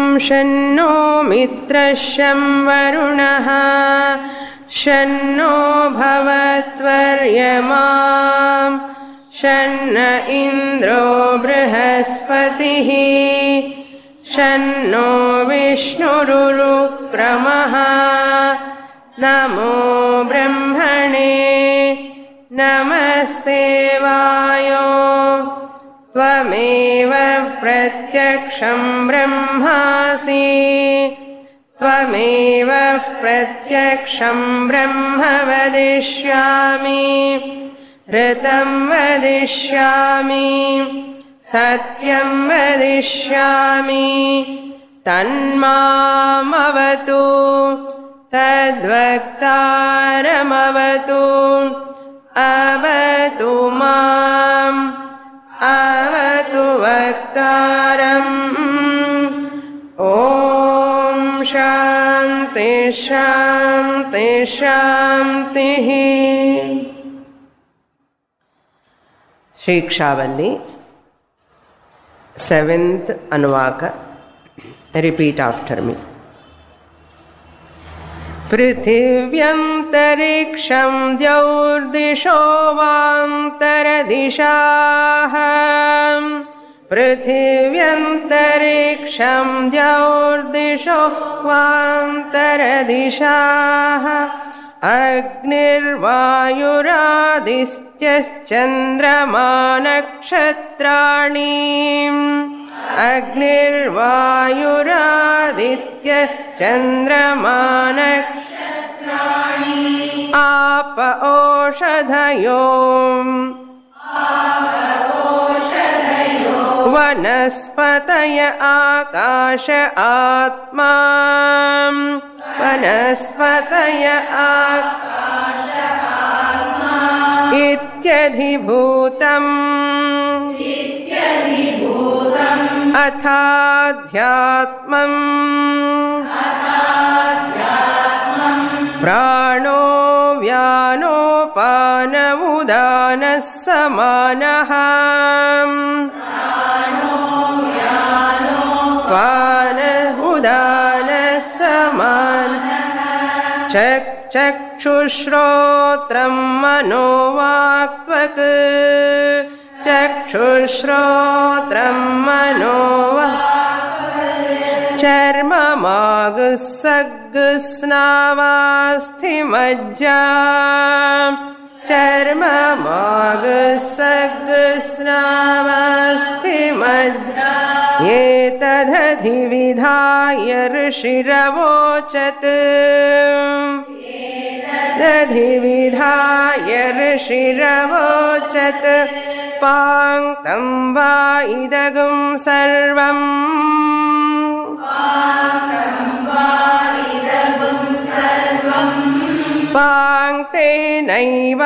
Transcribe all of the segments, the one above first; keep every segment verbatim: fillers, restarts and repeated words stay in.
शन्नो मित्रशं वरुणः शन्नो भवत्वर्यमा शन्न इन्द्रो बृहस्पतिः शन्नो विष्णुरुक्रमः नमो ब्रह्मणे नमस्ते वायो त्वमेव प्रत्यक्षं ब्रह्मासि त्वमेव प्रत्यक्षं ब्रह्म वदिष्यामि ऋतं वदिष्यामि सत्यं वदिष्यामि तन्मामवतु तद्वक्तारमवतु अवतु माम् अवतु वक्तारम् ॐ शान्ति शान्ति शान्तिः। शिक्षावल्ली सेवेंथ अनुवाक रिपीट आफ्टर मी। पृथिव्यन्तरिक्षं द्यौर्दिशो वान्तरदिशाः पृथिव्यन्तरिक्षं द्यौर्दिशो वान्तरदिशाः अग्निर्वायुरादित्यश्चन्द्रमा नक्षत्राणि अग्निर्वायुरादित्यश्चन्द्रमा नक्षत्राणि आप ओषधयो वनस्पतय आकाश आत्मा वनस्पतय आकाश आत्मा इत्यधिभूतम् इत्यधिभूतम् अथाध्यात्मम् अथाध्यात्मम् प्राणो व्यानोपानमुदानः समानः पानहुदानः समानः चक्षुश्रोत्रं मनोवाक्त्वक् चक्षुश्रोत्रं मनोवाक्त्वक् चर्ममागुस्सग्स्नावास्थिमज्जा चर्ममागुस्सग्स्नावास्थिमज्जा एतदधिविधाय ऋषिरवोचत् एतदधिविधाय ऋषिरवोचत् पाङ्क्तं वा इदगुं सर्वम् पाङ्क्तेनैव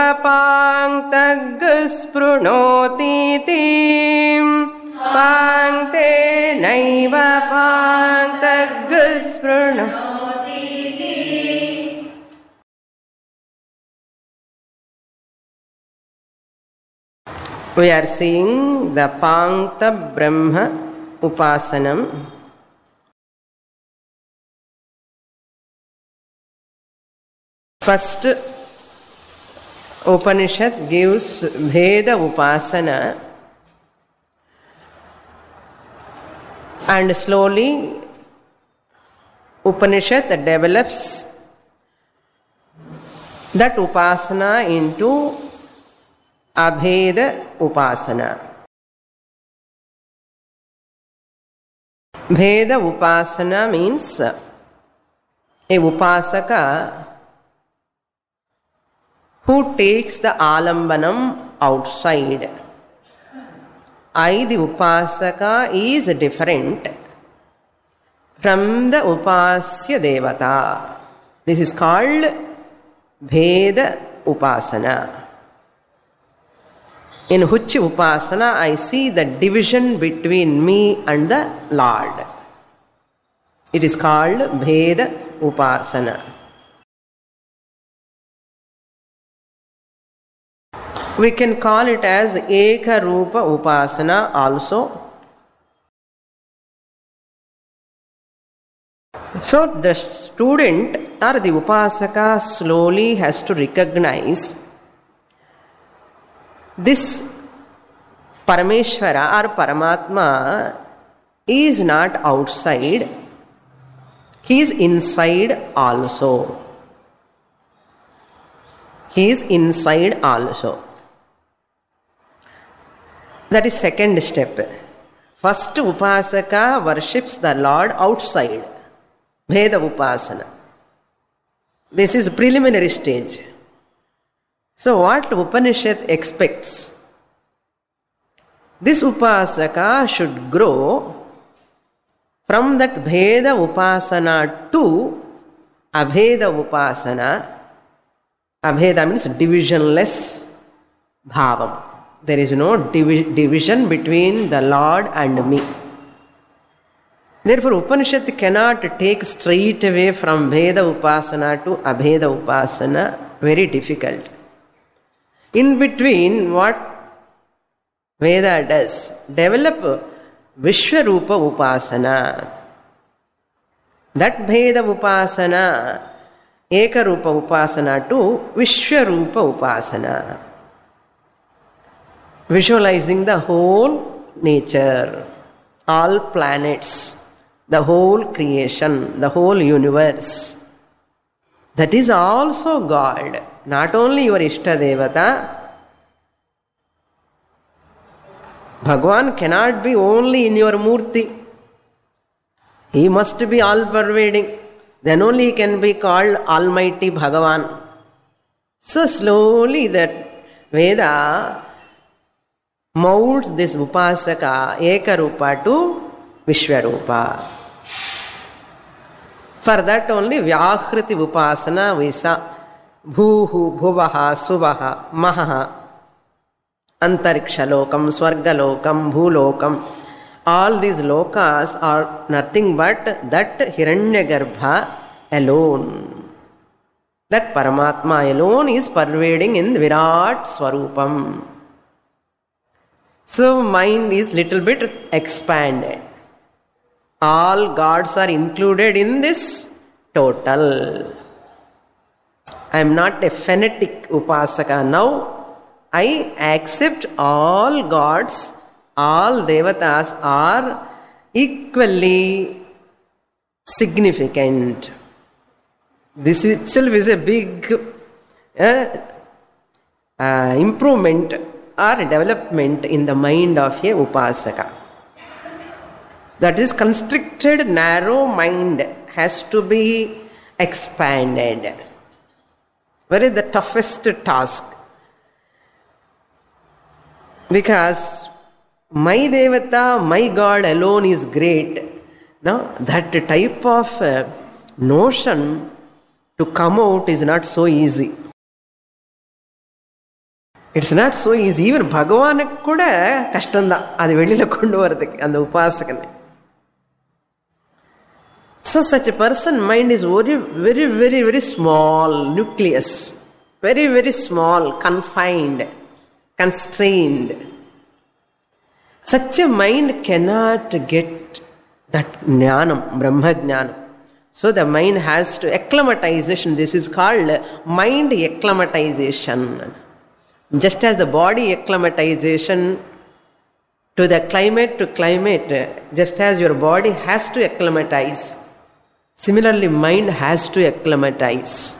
पाङ्क्तग्स्पृणोतीति पाङ्क्तेनैव पाङ्क्तग्स्पृणोतीति। We are seeing the Pankta Brahma Upasanam. First Upanishad gives Veda Upasana, and slowly Upanishad develops that Upasana into Abheda Upasana. Veda Upasana means a Upasaka who takes the alambanam outside. I, the Upasaka, is different from the Upasya Devata. This is called Bheda Upasana. In which Upasana I see the division between me and the Lord. It is called Bheda Upasana. We can call it as Eka Rupa Upasana also. So the student or the upasaka slowly has to recognize this Parameshwara or Paramatma is not outside, he is inside also. He is inside also. That is second step. First, upasaka worships the Lord outside. Bheda upasana. This is preliminary stage. So what Upanishad expects? This upasaka should grow from that Bheda upasana to Abheda upasana. Abheda means divisionless bhavam. There is no divi- division between the Lord and me. Therefore, Upanishad cannot take straight away from Bheda upasana to Abheda upasana. Very difficult. In between, what Veda does? Develop Vishwarupa upasana. That Bheda upasana, Ekarupa upasana to Vishwarupa upasana. Visualizing the whole nature, all planets, the whole creation, the whole universe. That is also God. Not only your Ishtadevata. Bhagavan cannot be only in your Murti. He must be all-pervading. Then only he can be called Almighty Bhagavan. So slowly that Veda molds this upasaka, Ekarupa to Vishwarupa. For that only Vyakriti upasana visa. Bhuhu, Bhuvaha, Suvaha, Mahaha, Antariksha lokam, Swarga lokam, Bhulokam. All these lokas are nothing but that Hiranyagarbha alone. That Paramatma alone is pervading in Virat Swarupam. So mind is little bit expanded. All gods are included in this total. I am not a phonetic upasaka now. I accept all gods, all devatas are equally significant. This itself is a big uh, uh, improvement or development in the mind of a upasaka. That is, constricted, narrow mind has to be expanded. What is the toughest task? Because my Devata, my God alone is great. Now, that type of uh, notion to come out is not so easy. It's not so easy. Even Bhagavan kuda kashtanda. Adi velila kondu varadhukku and upasakane. So such a person mind is very, very, very, very small nucleus. Very, very small, confined, constrained. Such a mind cannot get that jnanam, Brahma jnanam. So the mind has to acclimatization. This is called mind acclimatization. Just as the body acclimatization to the climate to climate, just as your body has to acclimatize, similarly mind has to acclimatize.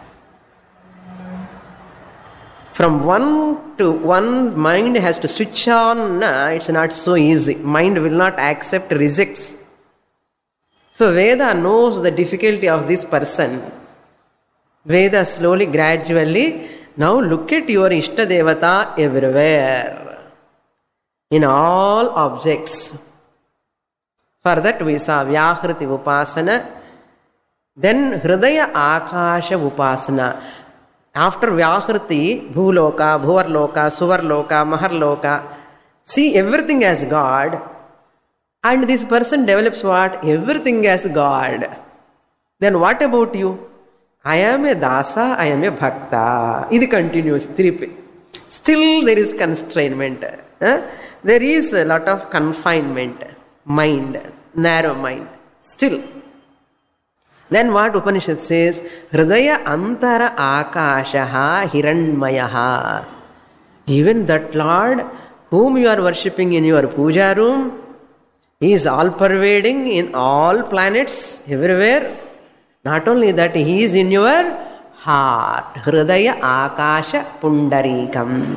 From one to one, mind has to switch on. Nah, it's not so easy. Mind will not accept, rejects. So Veda knows the difficulty of this person. Veda slowly, gradually, now look at your Ishta Devata everywhere. In all objects. For that we saw Vyakriti Upasana. Then Hridaya Akasha Upasana. After Vyakriti, Bhuloka, Bhuvarloka, Suvarloka, Maharloka. See everything as God. And this person develops what? Everything as God. Then what about you? I am a dasa, I am a bhakta. It continues. Still there is constrainment. Huh? There is a lot of confinement. Mind. Narrow mind. Still. Then what Upanishad says? Hridaya antara akashaha hiranmayaha. Even that Lord whom you are worshipping in your puja room, He is all pervading in all planets, everywhere. Not only that, He is in your heart. Hridaya akasha pundarikam.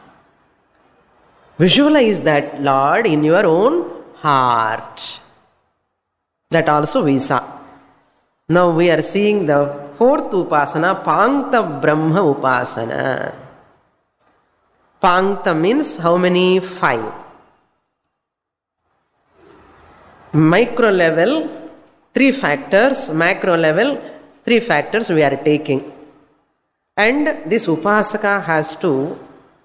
Visualize that Lord in your own heart. That also we saw. Now we are seeing the fourth upasana, Pankta Brahma upasana. Pankta means how many? Five. Micro level, three factors. Macro level, three factors we are taking. And this upasaka has to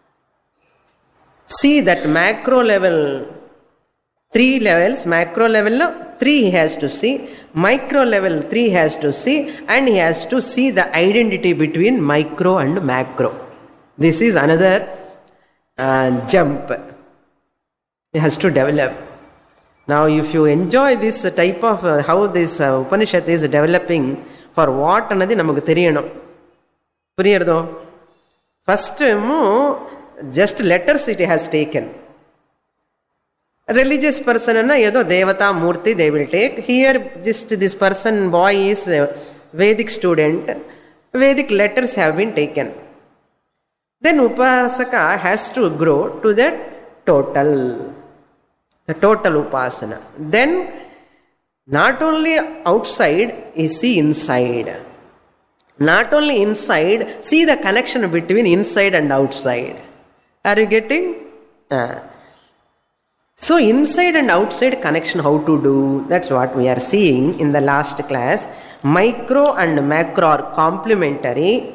see that macro level, three levels, macro level, three he has to see, micro level, three has to see, and he has to see the identity between micro and macro. This is another uh, jump. He has to develop. Now, if you enjoy this type of uh, how this uh, Upanishad is developing, for what another namakku theriyano. Puriyardo? First, just letters it has taken. A religious person, yedo devata murti they will take. Here, just this person, boy is a Vedic student. Vedic letters have been taken. Then upasaka has to grow to the total. The total upasana. Then, not only outside, is see inside. Not only inside, see the connection between inside and outside. Are you getting? Uh. So, inside and outside connection, how to do? That's what we are seeing in the last class. Micro and macro are complementary.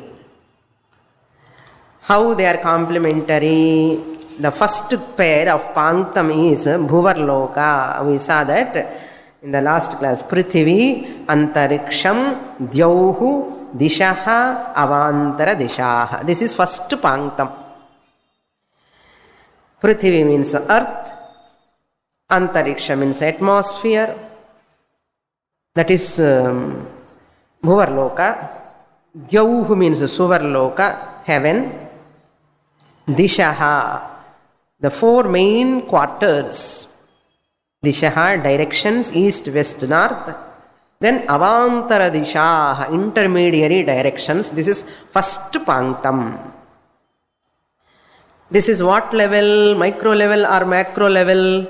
How they are complementary? The first pair of Panktam is Bhuvarloka. We saw that in the last class. Prithvi, Antariksham, Dyauhu, Dishaha, Avantara Dishaha. This is first Panktam. Prithvi means earth. Antariksha means atmosphere. That is um, Bhuvarloka. Dyauhu means Suvarloka, heaven. Dishaha, the four main quarters. Dishaha, directions, east, west, north. Then Avantara Dishaha, intermediary directions. This is first Panktam. This is what level? Micro level or macro level?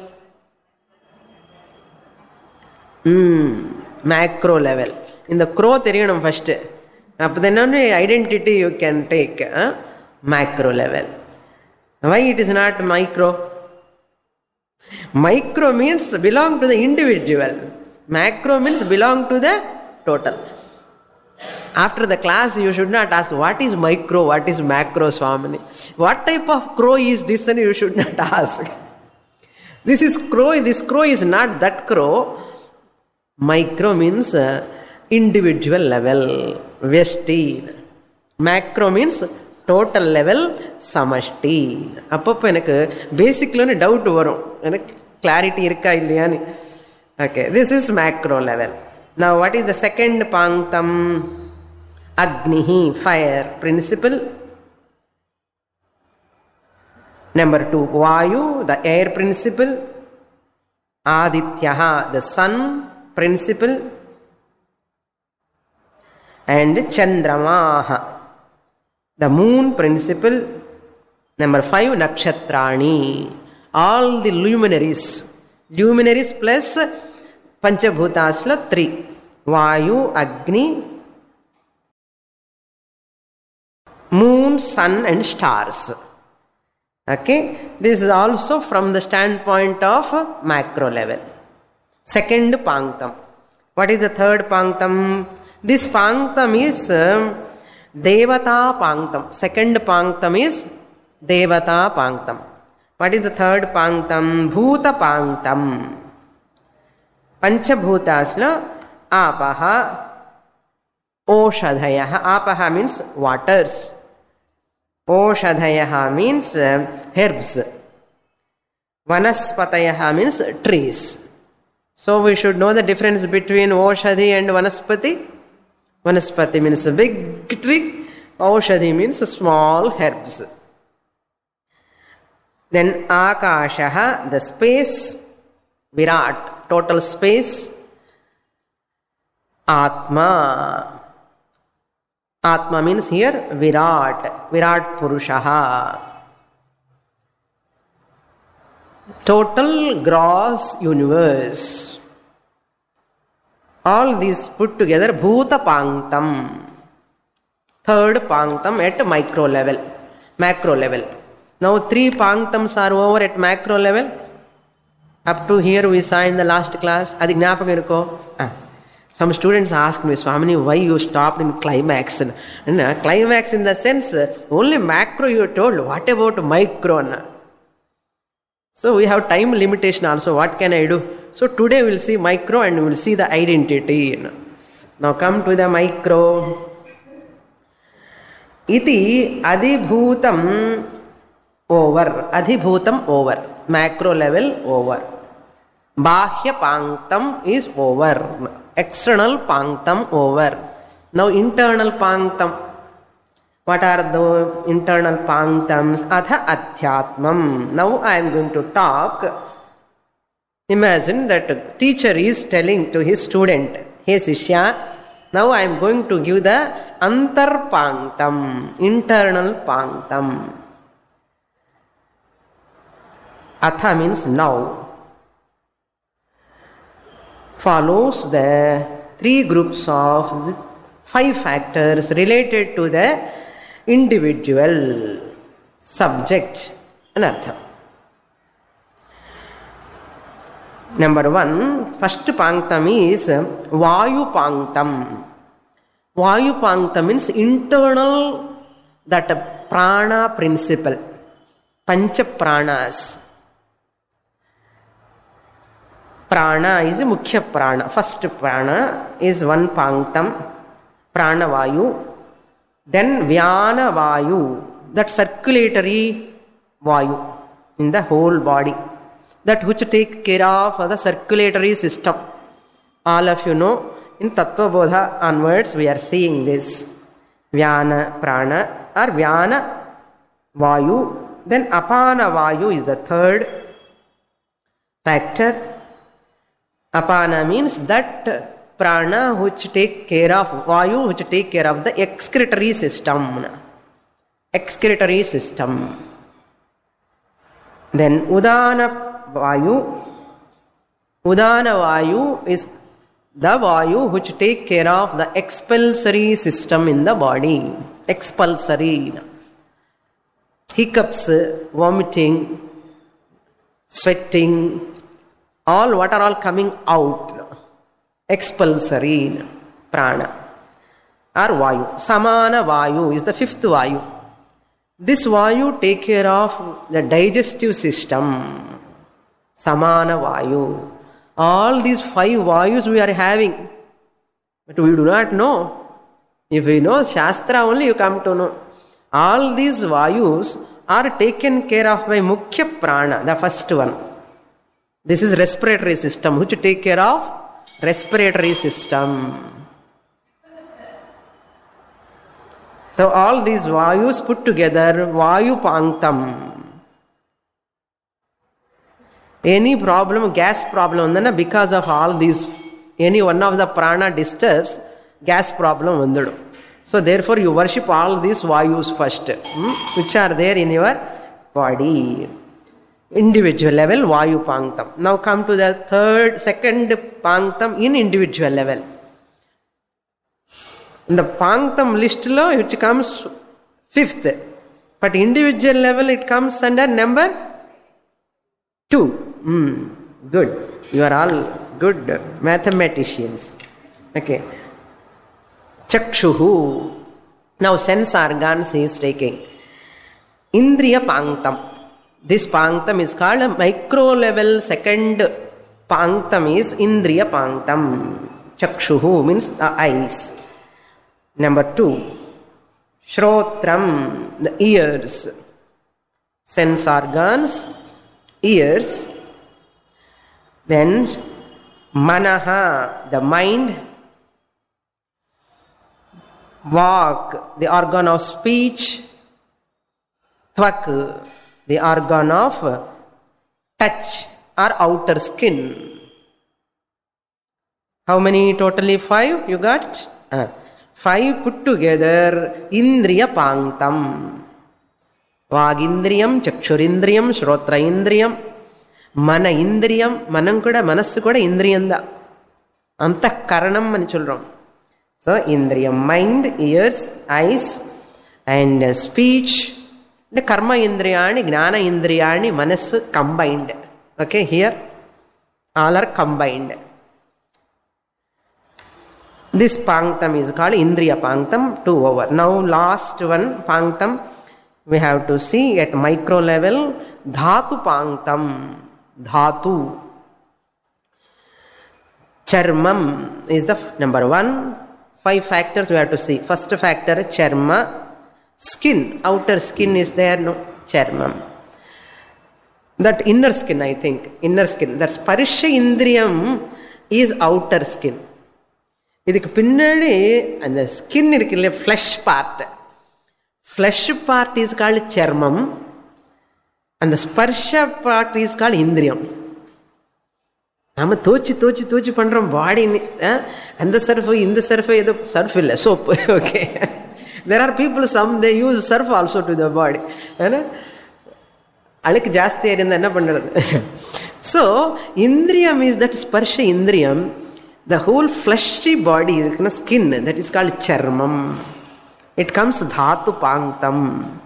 Hmm, macro level. In the crow theriyanum first. Then only identity you can take. Huh? Macro level. Why it is not micro? Micro means belong to the individual. Macro means belong to the total. After the class, you should not ask, what is micro, what is macro, Swamini? What type of crow is this? And you should not ask. This is crow, this crow is not that crow. Micro means uh, individual level, Vesti. Macro means total level, Samashti. Appo enak basic lone doubt varum. Enak clarity irka illaya. Okay, this is macro level. Now, what is the second Panktam? Agnihi, fire principle. Number two, Vayu, the air principle. Adityaha, the sun principle. And Chandramaha, the moon principle. Number five, Nakshatrani, all the luminaries. Luminaries plus Panchabhutasla three. Vayu, Agni, moon, sun and stars. Okay. This is also from the standpoint of macro level. Second Panktam. What is the third Panktam? This Panktam is um, Devata Panktam. Second Panktam is Devata Panktam. What is the third Panktam? Bhuta Panktam. Panchabhutasla Apaha, Oshadhayaha. Apaha means waters. Oshadhayaha means uh, herbs. Vanaspatayaha means trees. So we should know the difference between Oshadhi and Vanaspati. Vanaspati means a big tree. Oshadhi means small herbs. Then Akashaha, the space. Virat, total space. Atma. Atma means here Virat. Virat Purushaha. Total gross universe. All these put together, Bhuta Panktam. Third Panktam at micro level, macro level. Now three Panktams are over at macro level. Up to here we saw in the last class. Adi gnapakam irukko. Some students ask me, Swamini, why you stopped in climax? And uh, climax in the sense, uh, only macro you told. What about micro? So we have time limitation also. What can I do? So today we will see micro and we will see the identity. Now come to the micro. Iti adhibhutam over. Adhibhutam over. Macro level over. Bahya panktam is over. External panktam over. Now internal panktam. What are the internal panktams? Atha adhyatmam. Now I am going to talk. Imagine that a teacher is telling to his student, hey Sishya, now I am going to give the antar panktam, internal panktam. Atha means now. Follows the three groups of five factors related to the individual subject and artha. Number one, first panktam is Vayu panktam. Vayu panktam means internal, that prana principle, pancha pranas. Prana is a mukhya prana. First prana is one panktam, prana vayu. Then vyana vayu, that circulatory vayu in the whole body, that which take care of the circulatory system. All of you know, in Tattva Bodha onwards we are seeing this. Vyana prana or vyana vayu. Then apana vayu is the third factor. Apana means that prana which take care of, vayu which take care of the excretory system. Excretory system. Then udana vayu. Udana vayu is the vayu which take care of the expulsory system in the body. Expulsory. Hiccups, vomiting, sweating, all what are all coming out. Expulsory prana or vayu. Samana vayu is the fifth vayu. This vayu take care of the digestive system. Samana vayu. All these five vayus we are having, but we do not know. If we know Shastra only, you come to know. All these vayus are taken care of by mukhya prana, the first one. This is respiratory system, which take care of respiratory system. So all these vayus put together, vayu panktam. Any problem, gas problem, then because of all these, any one of the prana disturbs, gas problem vandudu. So therefore you worship all these vayus first, hmm, which are there in your body. Individual level, vayu panktam. Now come to the third, second panktam in individual level. In the panktam list lo, which comes fifth, but individual level it comes under number two. Mm, good. You are all good mathematicians. Okay. Chakshuhu. Now sense organs he is taking. Indriya panktam. This panktam is called a micro level. Second panktam is Indriya panktam. Chakshuhu means the eyes. Number two, Shrotram, the ears. Sense organs, ears. Then Manaha, the mind. Vak, the organ of speech. Tvak, the organ of touch or outer skin. How many totally? Five you got? Uh, five put together. Indriya Panktam. Vagindriyam, Chakshurindriyam, Shrotraindriyam, Mana Indriyam, Manam kuda, Manassu kuda Indriyanda. Antakaranam ani solrom. So Indriyam, mind, ears, eyes, and uh, speech. The Karma Indriyani, Gnana Indriyani, Manassu combined. Okay, here all are combined. This Panktam is called Indriya Panktam, two over. Now last one, Panktam, we have to see at micro level, Dhatu Panktam, Dhatu. Charmam is the f- number one. Five factors we have to see. First factor, Charma, skin, outer skin is there, no? Charmam. That inner skin, I think, inner skin. That Sparsha Indriyam is outer skin. இதுக்கு பின்னாடி அந்த skin இருக்கு இல்லையா, flesh part, flesh part is called சர்மம், அந்த ஸ்பர்ஷ part is called இந்திரியம். நம்ம தோச்சு தோச்சு தோச்சு பண்றோம் பாடி, அந்த சர்ஃபு இந்த சர்ஃபு, ஏதோ சர்ஃப் இல்லை, soap. Okay, there are people some they use Surf also to the body. ஏன்னா அழுக்கு ஜாஸ்தியாக இருந்தால் என்ன பண்ணுறது? ஸோ இந்திரியம் இஸ் தட் ஸ்பர்ஷ இந்திரியம். The whole fleshy body, skin, that is called charmam. It comes dhatu panktam.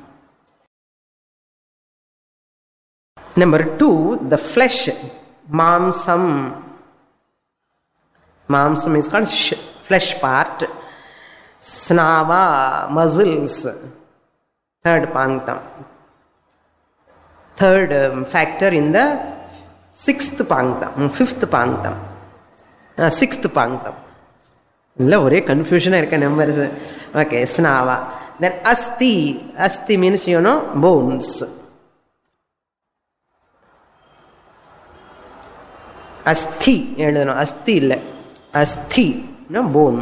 Number two, the flesh, mamsam. Mamsam is called sh- flesh part. Snava, muscles. Third panktam. Third um, factor in the sixth panktam, fifth panktam. Sixth Panktam. இல்லை ஒரே கன்ஃபியூஷனாக இருக்க numbers. Okay, ஸ்னாவா. தென் அஸ்தி. அஸ்தி means you know bones. அஸ்தி எழுதணும், அஸ்தி இல்லை, அஸ்தி போன்.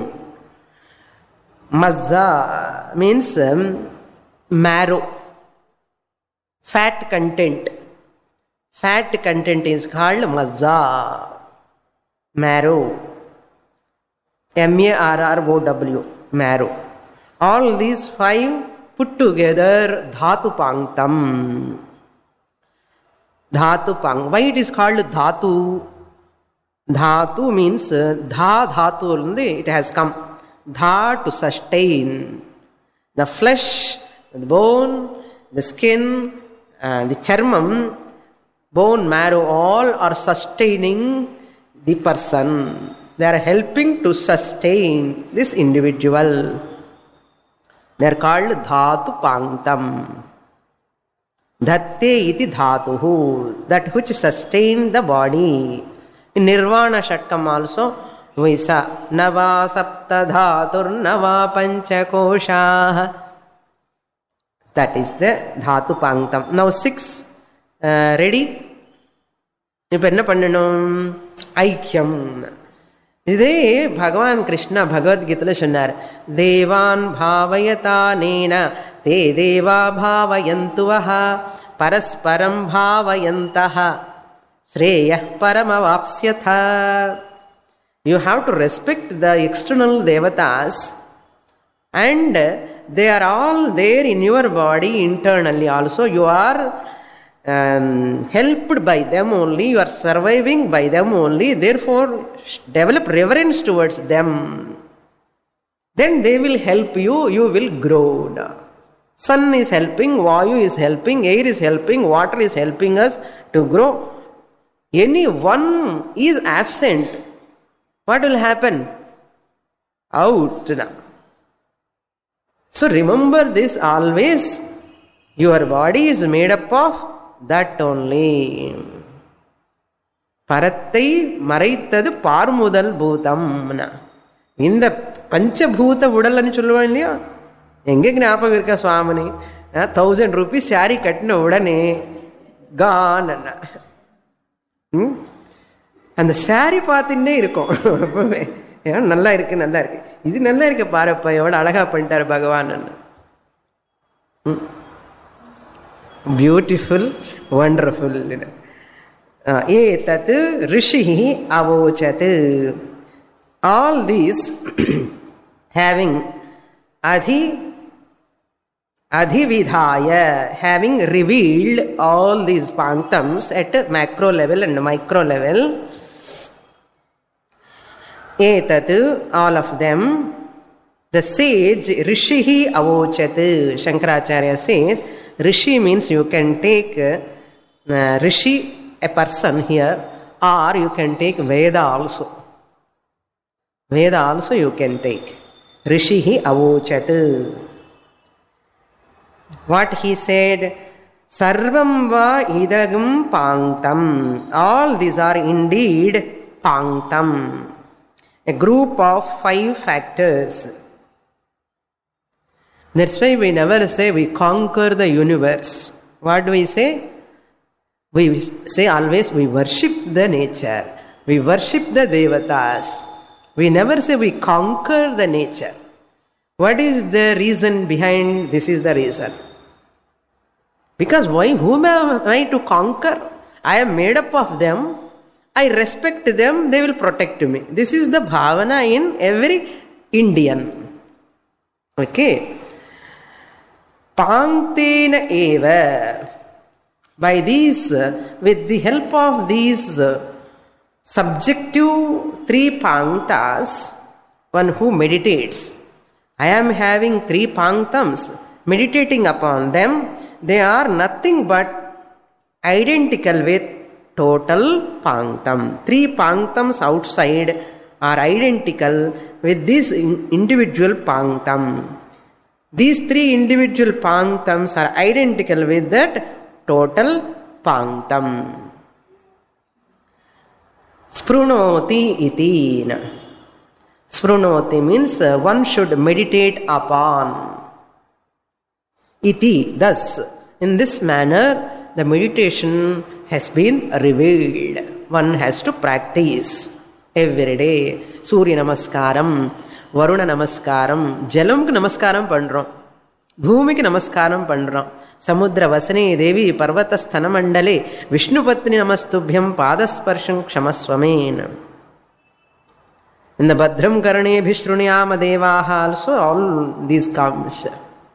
மஸ்ஸா means marrow, fat content. Fat content is called மஸ்ஸா, marrow. M A R R O W, marrow. All these five put together, Dhatu Panktam. Dhatu Pank. Why it is called Dhatu? Dhatu means Dha Dhatu, it has come. Dha to sustain. The flesh, the bone, the skin, uh, the charmam, bone, marrow, all are sustaining the person. They are helping to sustain this individual. They are called Dhatu Panktam. Dhatte iti dhatuhu, that which sustains the body. In Nirvana Shatkam also, we saw Nava Sapta Dhatur Nava Pancha Kosha. That is the Dhatu Panktam. Now six, uh, ready? இப்போ என்ன பண்ணணும்? ஐக்கியம். இதே பகவான் கிருஷ்ணா பகவத்கீதையில் சொன்னார், தேவான் பாவயதானேன தே தேவா பாவயந்துவஹ பரஸ்பரம் பாவயந்தஹ ஸ்ரேயः பரமவாப்ஸ்யத. You have to respect the external devatas, and they are all there in your body internally also. You are Um, helped by them only, you are surviving by them only, therefore develop reverence towards them. Then they will help you, you will grow. Sun is helping, Vayu is helping, air is helping, water is helping us to grow. Any one is absent, what will happen? Out. So remember this always, your body is made up of that only. பரத்தை மறைத்தது பார்முதல் பூதம். இந்த பஞ்சபூத உடல்னு சொல்லுவான் இல்லையா, எங்கே ஞாபகம் இருக்க சுவாமினி? தௌசண்ட் ருபீஸ் சாரி கட்டின உடனே கான். அந்த சாரி பார்த்துட்டே இருக்கும் எப்பவுமே. நல்லா இருக்கு நல்லா இருக்கு, இது நல்லா இருக்கு பாருப்பா, எவ்வளோ அழகா பண்ணிட்டாரு பகவான். Beautiful, wonderful. ஏதத் ரிஷி அவோச்சத். All these having adhi adhividhaya, having revealed all these pankams at macro level and micro level. Etat, all of them, the sage Rishihi avochat. Shankaracharya says Rishi means you can take uh, Rishi, a person here, or you can take Veda also. Veda also you can take. Rishihi avochat. What he said? Sarvam va idagam panktam. All these are indeed panktam. A group of five factors. That's why we never say we conquer the universe. What do we say? We say always we worship the nature. We worship the devatas. We never say we conquer the nature. What is the reason behind this? Is the reason. Because why? Whom am I to conquer? I am made up of them. I respect them. They will protect me. This is the bhavana in every Indian. Okay. Panktena eva. By these, with the help of these subjective three panktas, one who meditates, I am having three panktams, meditating upon them, they are nothing but identical with total panktam. Three panktams outside are identical with this individual panktam. These three individual panktams are identical with that total panktam. Sprunoti iti. Sprunoti means uh, one should meditate upon. Iti, thus, in this manner, the meditation has been revealed. One has to practice every day. Surya Namaskaram, Varuna Namaskaram, Jalamku Namaskaram pandrom, Bhumiki Namaskaram pandrom, Samudra Vasane Devi Parvata Sthana Mandale, Vishnupatni Namastubhyam Padasparsham Kshamaswamen. In the Bhadram Karane Bhishruniyama Devaha also all these comes.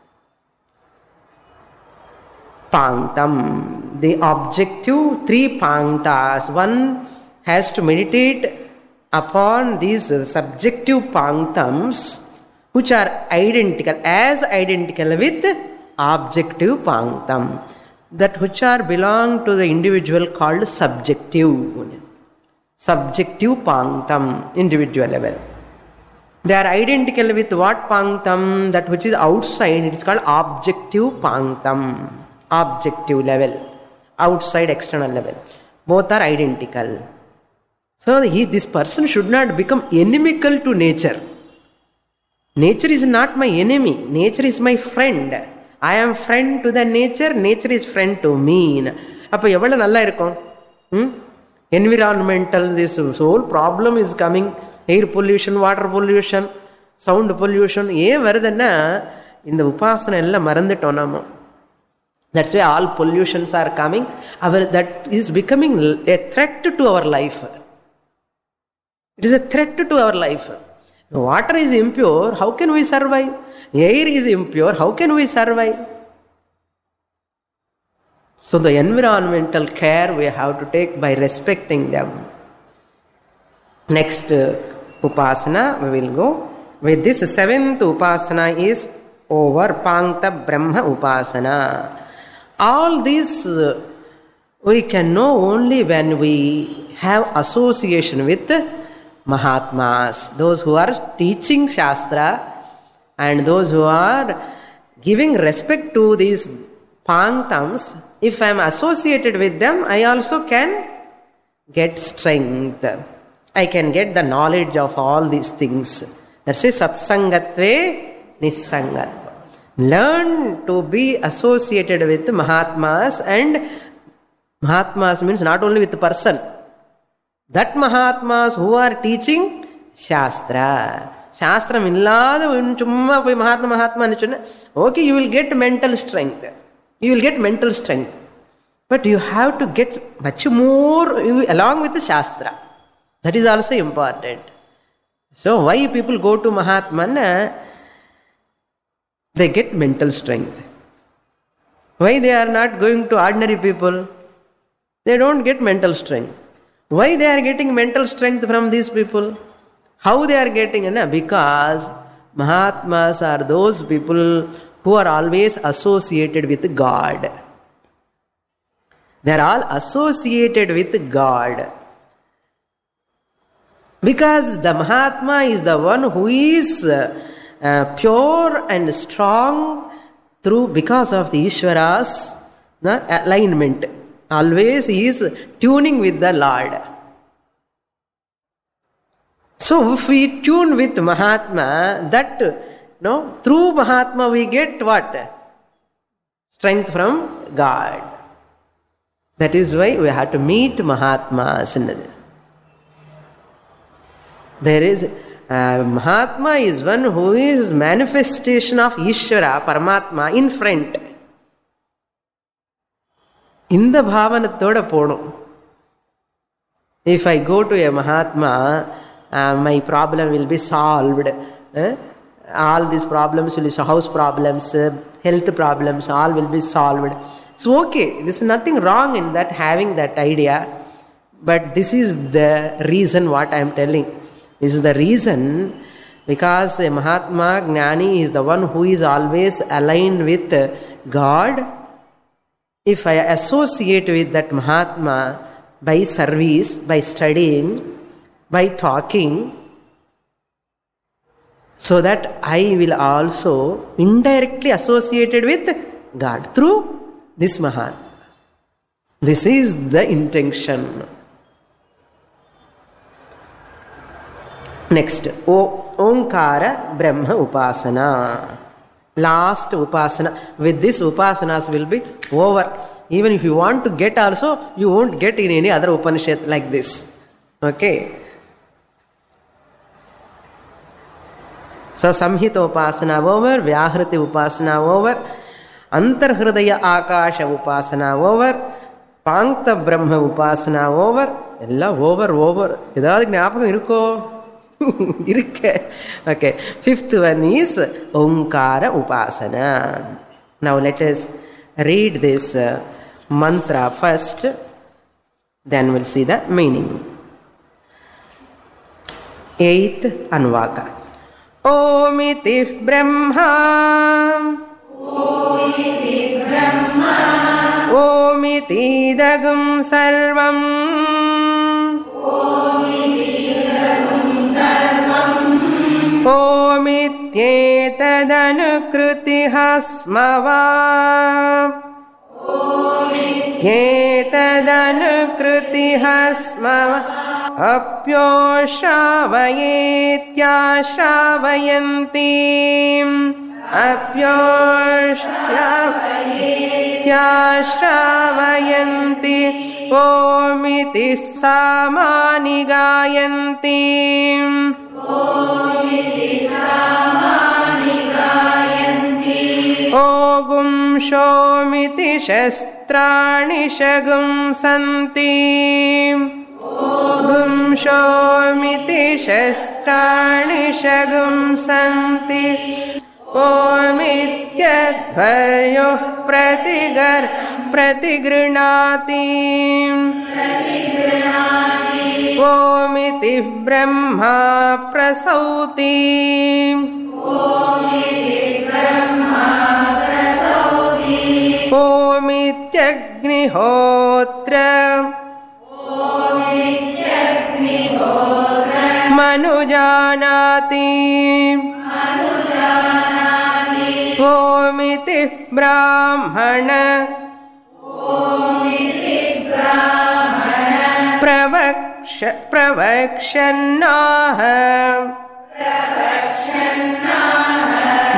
Panktam, the objective three panktas. One has to meditate upon these subjective panktams which are identical, as identical with objective panktam. That which are belong to the individual called subjective. Subjective panktam, individual level. They are identical with what panktam? That which is outside, it is called objective panktam. Objective level, outside external level. Both are identical. So he, this person should not become inimical to nature. Nature is not my enemy. Nature is my friend. I am friend to the nature. Nature is friend to me. Appo evvala nalla irukum? Hmm? Environmental, this whole problem is coming. Air pollution, water pollution, sound pollution. Ye varudana in the upasana ella marandittom namu. That's why all pollutions are coming. Our, that is becoming a threat to our life. It is a threat to our life. Water is impure, how can we survive? Air is impure, how can we survive? So the environmental care we have to take by respecting them. Next uh, upasana we will go. With this seventh upasana is over. Pankta Brahma upasana. All these uh, we can know only when we have association with Mahatmas, those who are teaching Shastra and those who are giving respect to these panktams. If I am associated with them, I also can get strength. I can get the knowledge of all these things. That's why Satsangatve Nisangatva. Learn to be associated with Mahatmas, and Mahatmas means not only with the person. That Mahatmas who are teaching Shastra. Shastram illada chumma poi Mahatma Mahatma nu sonna, okay, you will get mental strength. You will get mental strength. But you have to get much more along with the Shastra. That is also important. So why people go to Mahatma? They get mental strength. Why they are not going to ordinary people? They don't get mental strength. Why they are getting mental strength from these people? How they are getting it? Because Mahatmas are those people who are always associated with God. They are all associated with God. Because the Mahatma is the one who is uh, uh, pure and strong through because of the Ishvara's uh, alignment. Always he is tuning with the Lord. So if we tune with Mahatma, that no, through Mahatma we get what? Strength from God. That is why we have to meet Mahatmas. There is uh, Mahatma is one who is manifestation of Ishvara, Paramatma in front. In the bhavanathoda ponum. If I go to a Mahatma, uh, my problem will be solved. Uh, all these problems will be house problems, uh, health problems, all will be solved. So okay, there is nothing wrong in that, having that idea. But this is the reason what I am telling. This is the reason because a Mahatma Gnani is the one who is always aligned with God. If I associate with that Mahatma by service, by studying, by talking, so that I will also indirectly associated with God through this Mahatma. This is the intention. Next, o- Omkara Brahma Upasana. Last Upasana. With this Upasanas will be over. Even if you want to get also, you won't get in any other Upanishad like this. Okay. So Samhita Upasana over, Vyahriti Upasana over, Antarhridaya Akasha Upasana over, Pankta Brahma Upasana over, ella over, over. Idavadhu gnapakam irukko? Okay. Fifth one is Omkara Upasana. Now let us read this uh, mantra first, then we'll see the meaning. Eighth Anvaka. Omiti Brahma. Omiti Brahma. Omiti Dagam Sarvam. Omiti Dagam Sarvam. Omityetadanukritiha smava. Omityetadanukritiha smava. Apyo shravayetya-shravayenti. Apyo shravayetya-shravayenti. Omiti samani gayanti. Omiti samani gayanti. Ogum shomiti shastrani shagum santi. Ogum shomiti shastrani shagum santi. Omityadvaryoh pratigar pratigrinati. Omiti Brahma prasauti. Omiti Brahma prasauti. Omityagnihotra. Omityagnihotra. Manujanati. Manujanati. Omiti Brahmana. Omiti Brahmana. Pravaksha Pravakshannaha. Pravakshannaha.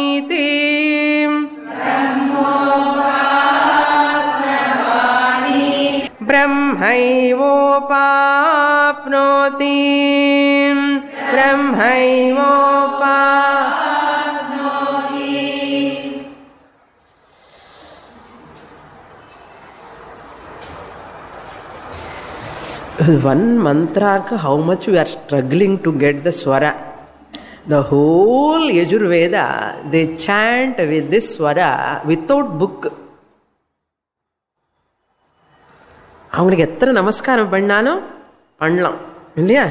Brahmopapnavaniti. Brahmopapnavaniti. ब्रह्मैवोपाप्नोति ब्रह्मैवोपाप्नोति. One mantra, how much we are struggling to get the swara. The whole Yajurveda, they chant with this swara without book. அவங்களுக்கு எத்தனை நமஸ்காரம் பண்ணாலும் பண்ணலாம் இல்லையா?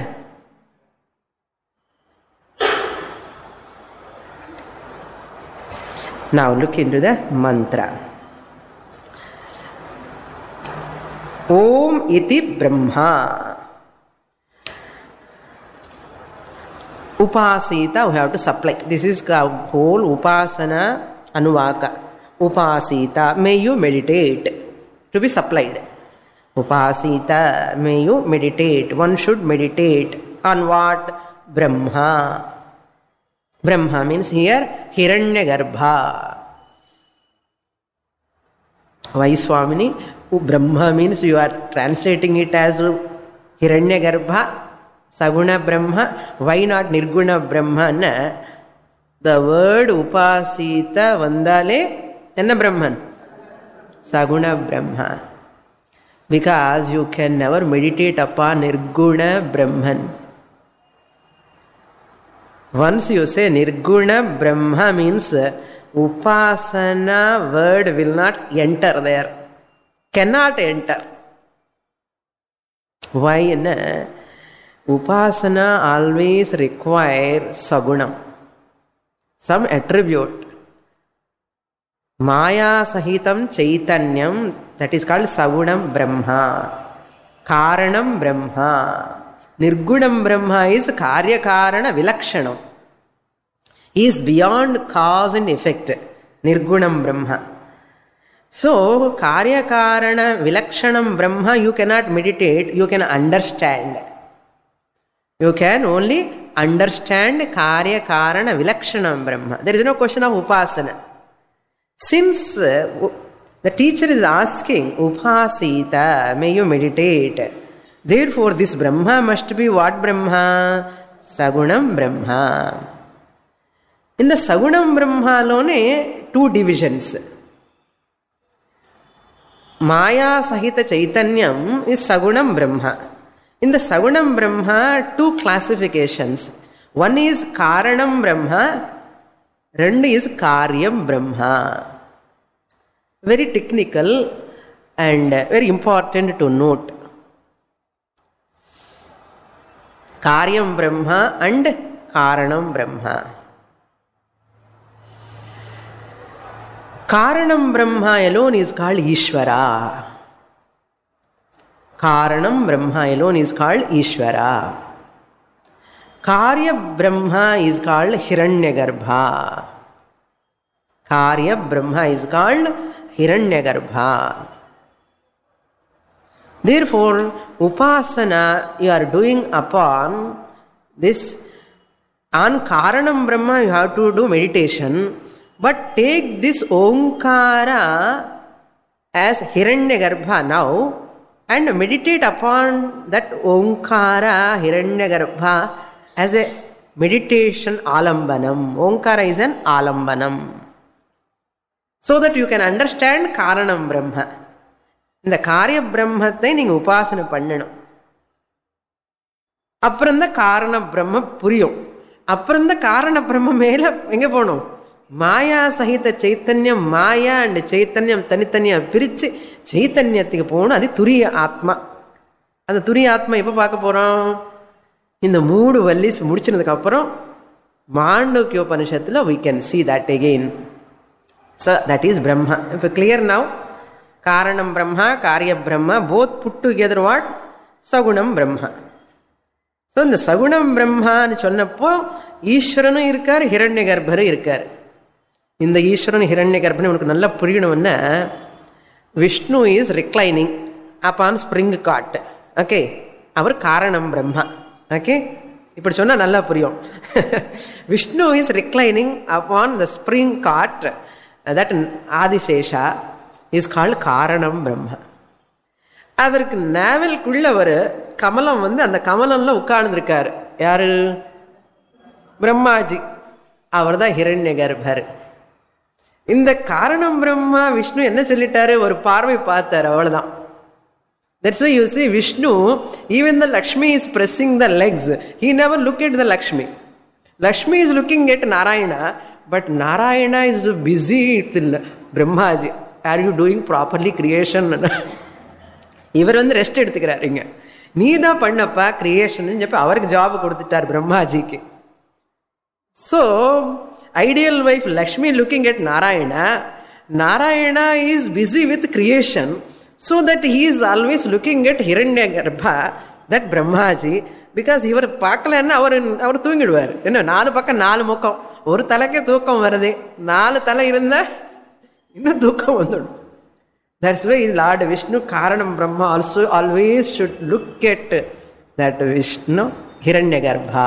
Now look into the mantra. Om iti Brahma. Upasita, we have to supply. This is the whole Upasana Anuvaka. Upasita, may you meditate. To be supplied. Upasita, may you meditate. One should meditate. On what? Brahma. Brahma means here Hiranyagarbha. Vaiswamini, Brahma means you are translating it as Hiranyagarbha, Saguna Brahma. Why not Nirguna Brahma? Na? The word Upasita Vandale enna Brahman? Saguna Brahma. Because you can never meditate upon Nirguna Brahman. Once you say Nirguna Brahma means Upasana word will not enter there. Cannot enter. Why? Na? Upasana always requires Sagunam. Some attribute. Maya Sahitam Chaitanyam, that is called Sagunam Brahma. Karanam Brahma. Nirgunam Brahma is Karya Karana Vilakshanam. He is beyond cause and effect. Nirgunam Brahma. So, Karya Karana Vilakshanam Brahma, you cannot meditate, you can understand. You can only understand Karya Karana Vilakshanam Brahma. There is no question of Upasana. Since uh, the teacher is asking, Upasita, may you meditate. Therefore, this Brahma must be what Brahma? Sagunam Brahma. In the Sagunam Brahma alone, two divisions. Maya Sahita Chaitanyam is Sagunam Brahma. In the Sagunam Brahma, two classifications. One is Karanam Brahma, Rand is Karyam Brahma. Very technical and very important to note. Karyam Brahma and Karanam Brahma. Karanam Brahma alone is called Ishvara. Karanam Brahma alone is called Ishvara. Karya Brahma is called Hiranyagarbha. Karya Brahma is called Hiranyagarbha. Therefore, Upasana you are doing upon this. On Karanam Brahma you have to do meditation. But take this Omkara as Hiranyagarbha now and meditate upon that Omkara Hiranyagarbha as a meditation alambanam. Omkara is an alambanam. So that you can understand Karanam Brahma. In the Karya Brahmathai நீங்க உபாசனை பண்ணணும். அப்புறம் இந்த காரண பிரம்ம புரியும். அப்புறம் இந்த காரண பிரம்ம மேல எங்க போகணும்? மாயா சகித சைத்தன்யம், மாயா அண்ட் சைத்தன்யம் தனித்தனியா பிரிச்சு சைத்தன்யத்துக்கு போகணும். அது துரிய ஆத்மா. அந்த துரிய ஆத்மா எப்ப பார்க்க போறோம்? இந்த மூடு வல்லிஸ் முடிச்சினதுக்கு அப்புறம் மாண்டூக்யோபனிஷத்துல we can see that again. So that is Brahma. If clear now, Karanam Brahma, Karya Brahma, both put together what? Sagunam Brahma. So இந்த சகுணம் பிரம்மான்னு சொன்னப்போ ஈஸ்வரனும் இருக்கார், ஹிரண்யகர்பரும் இருக்கார். இந்த ஈஸ்வரன் ஹிரண்யகர்பன் உனக்கு நல்லா புரியணும்னா, Vishnu is reclining upon spring god. Okay, அவர் காரணம் பிரம்மா. ஓகே, இப்படி சொன்னா நல்லா புரியும். Vishnu is reclining upon the spring god, that Adisesha is called காரணம் பிரம்மா. அவருக்கு நாவலுக்குள்ள ஒரு கமலம் வந்து அந்த கமலம்ல உட்கார்ந்துருக்காரு. யாரு? பிரம்மாஜி. அவர் தான் ஹிரண்ய கர்ப்பர். இந்த காரணம் பிரம்மா விஷ்ணு என்ன சொல்லிட்டாரு? ஒரு பார்வை பார்த்தாரு, அவ்வளவுதான். That's why you see Vishnu, even the Lakshmi is pressing the legs. He never look at the Lakshmi. Lakshmi is looking at Narayana, but Narayana is busy with Brahmaji. Are you doing properly creation? இவர் வந்து rest எடுத்துக்கிறார். இங்க நீதான் பண்ணப்பா creation சொல்லி அவருக்கு job கொடுத்துட்டார் பிரம்மாஜிக்கு. So ideal wife Lakshmi looking at Narayana, Narayana is busy with creation, so that he is always looking at Hiranyagarbha, that Brahmaji, because இவர் பார்க்கலன்னா அவர் அவர் தூங்கிடுவார். என்ன நாலு பக்கம் நாலு முக்கம், ஒரு தலைக்கே தூக்கம் வருது, நாலு தலை இருந்தா இன்னும் தூக்கம் வந்துடும். That's why Lord Vishnu, Karanam Brahma, also always should look at that Vishnu, Hiranyagarbha.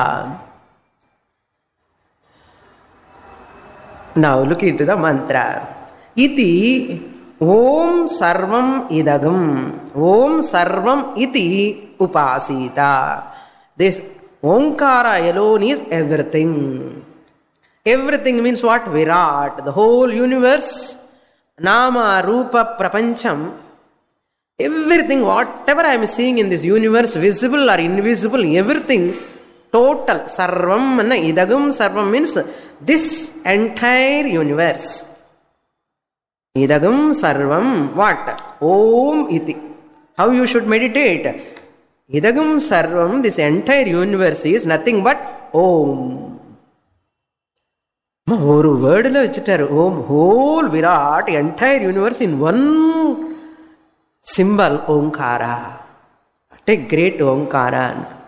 Now look into the mantra. Iti Om Sarvam Idagam. Om Sarvam Iti Upasita. This Omkara alone is everything. Everything means what? Virat. The whole universe. Nama, Rupa, Prapancham. Everything, whatever I am seeing in this universe, visible or invisible, everything, total. Sarvam, Idagam Sarvam means this entire universe. Idagam Sarvam, what? Om Iti. How you should meditate? Idagam Sarvam, this entire universe is nothing but Om. ஒரு வேர்டுல வச்சுட்டாரு. Om. Whole Virat, entire universe in one symbol, Omkara. What a great Omkara.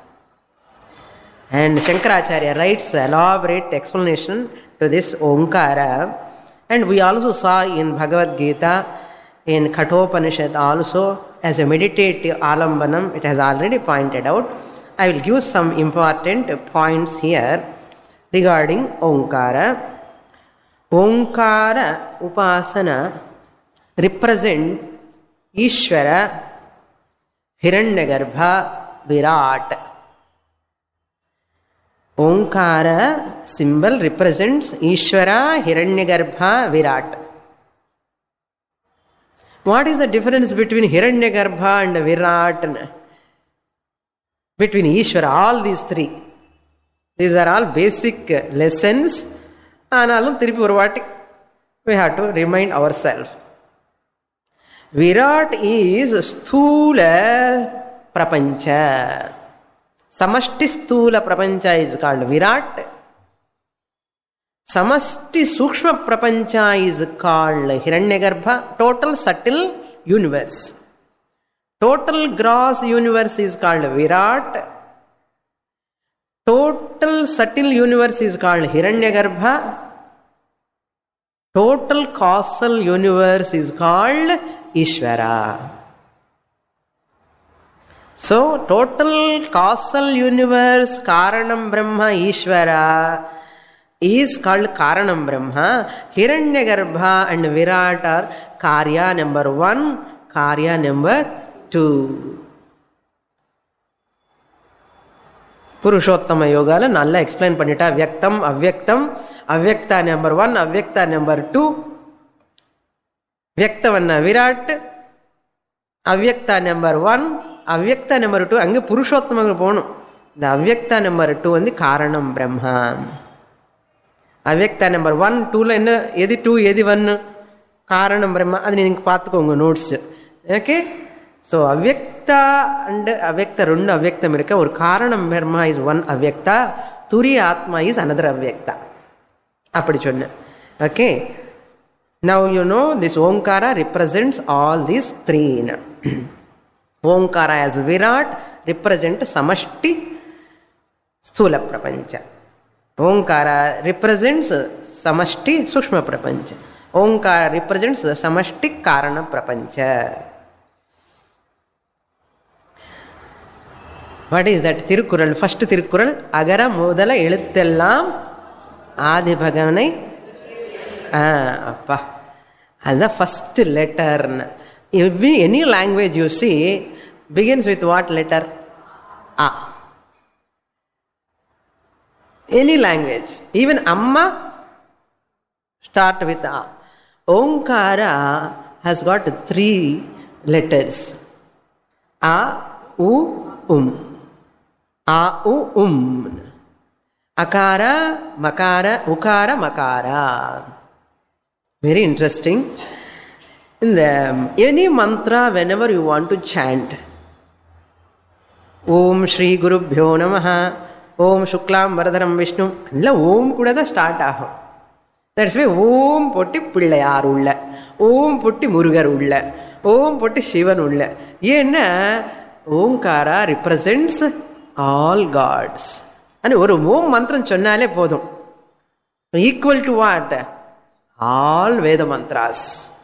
And Shankaracharya writes elaborate explanation to this Omkara, and we also saw in Bhagavad Gita, in Kathopanishad also, as a meditative alambanam, it has already pointed out. I will give some important points here regarding Omkara. Omkara Upasana represents Ishvara, Hiranyagarbha, Virat. Omkara symbol represents Ishvara, Hiranyagarbha, Virat. What is the difference between Hiranyagarbha and Virat? Between Ishvara, all these three. These are all basic lessons. ஆனாலும் திருப்பி ஒரு வாட்டி we have to remind ourselves. Virat is sthula prapancha. Samashti sthula prapancha is called Virat. Samashti sukshma prapancha is called Hiranyagarbha. Total subtle universe. Total gross universe is called Virat. Total subtle universe is called Hiranyagarbha. Total causal universe is called Ishvara. So, total causal universe, Karanam Brahma, Ishvara, is called Karanam Brahma. Hiranyagarbha and Virat are Karya number one, Karya number two. புருஷோத்தம யோகால நல்லா explain பண்ணிட்டா. வியக்தம், அவ்யக்தம், அவ்யக்தா number one, அவ்யக்தா number two. வியக்தவன்னா விராட், அவ்யக்தா number one, அவ்யக்தா number two. அங்கே புருஷோத்தமங்க போகணும். இந்த அவ்யக்தா நம்பர் டூ வந்து காரணம் பிரம்மா. அவ்யக்தா நம்பர் ஒன் டூல என்ன, எது டூ எது ஒன்னு? காரணம் பிரம்மா. அது நீங்க பார்த்துக்கோங்க நோட்ஸ். ஓகே. ஸோ அவ்யக்தா அண்ட் அவ்யக்தா ரெண்டு அவ்யக்தம் இருக்க. ஒரு காரணம் பிரம்மா இஸ் ஒன் அவ்யக்தா, துரிய ஆத்மா இஸ் அனதர் அவ்யக்தா. அப்படி சொன்ன. Okay. Now you know this Omkara represents all these three. Omkara as Virat represent Samashti Sthula Prapancha. Omkara represents Samashti Sukshma Prapancha. Omkara represents Samashti Karana Prapancha. What is that? Tirukural. First Tirukural. Agara Mudala Eluthellam Adi Bhagavanai. Ah, appa. And the first letter. Every, any language you see begins with what letter? A. Any language. Even Amma start with A. Omkara has got three letters. A, U, Um. A, U, Um. Akara, Makara, Ukara, Makara. Very interesting. In the, any mantra, whenever you want to chant, Om Shri Gurubhyo Namaha, Om Shuklam Varadaram Vishnu, alla Om kuda da start ahum. That's why Om potti Pillayar ulla, Om potti Murugar ulla, Om potti Shivan ulla. Yenna Omkara represents all gods. And ஒரு ஓம் மந்திரம் சொன்னாலே போதும். Equal to what? All Veda mantras.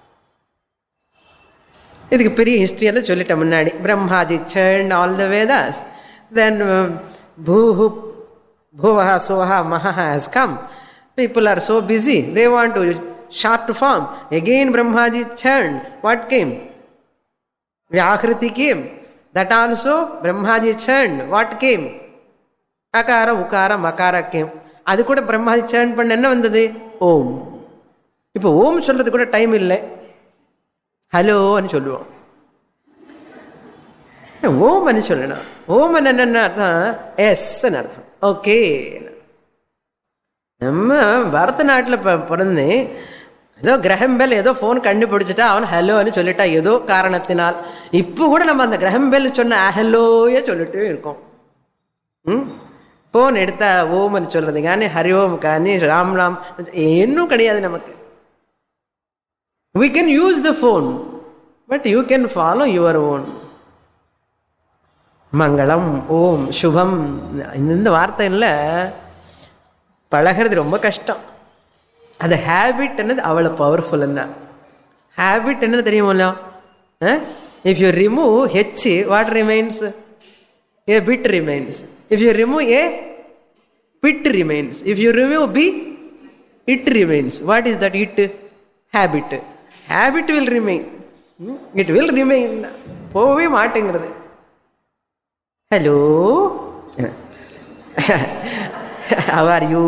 இதுக்கு பெரிய history எல்லாம் சொல்லிட்டேன் முன்னாடி. Brahmaji churned all the Vedas. Then Bhuhu, Bhuvaha, Soha, Maha has come. People are so busy. They want to short form. Again Brahmaji churned. What came? Vyakriti came. That also Brahmaji churned. What came? Akara, Ukara, Makara came. அது கூட Brahmaji churn பண்ண என்ன வந்தது? ஓம். இப்போ ஓம் சொல்றது கூட time இல்லை. ஹலோன்னு சொல்லுவோம். ஓம்னு சொல்லணும். ஓம் என்ன அர்த்தம்? எஸ் அர்த்தம். ஓகே. நம்ம பாரத நாட்டில் பிறந்து ஏதோ கிரஹம்பெல் ஏதோ போன் கண்டுபிடிச்சிட்டா அவன் ஹலோன்னு சொல்லிட்டா ஏதோ காரணத்தினால். இப்போ கூட நம்ம அந்த கிரஹம்பெல் சொன்ன ஹலோயே சொல்லிட்டே இருக்கோம். ம் போன் எடுத்தா ஓம்னு சொல்றது கானி ஹரி ஓம் கானி ராம் ராம் இன்னும் கிடையாது நமக்கு. We can use the phone, but you can follow your own. மங்களம், ஓம், சுபம், இந்த வார்த்தையில் பழகிறது ரொம்ப கஷ்டம். அது ஹேபிட் என்னது அவ்வளோ பவர்ஃபுல். என்ன ஹேபிட் என்ன தெரியுமோ? If you remove H, what remains? A bit remains. If you remove A, bit remains. If you remove B, it remains. What is that it? Habit. Habit will remain. It will remain. போவே மாட்டேங்கிறது. Hello. How are you?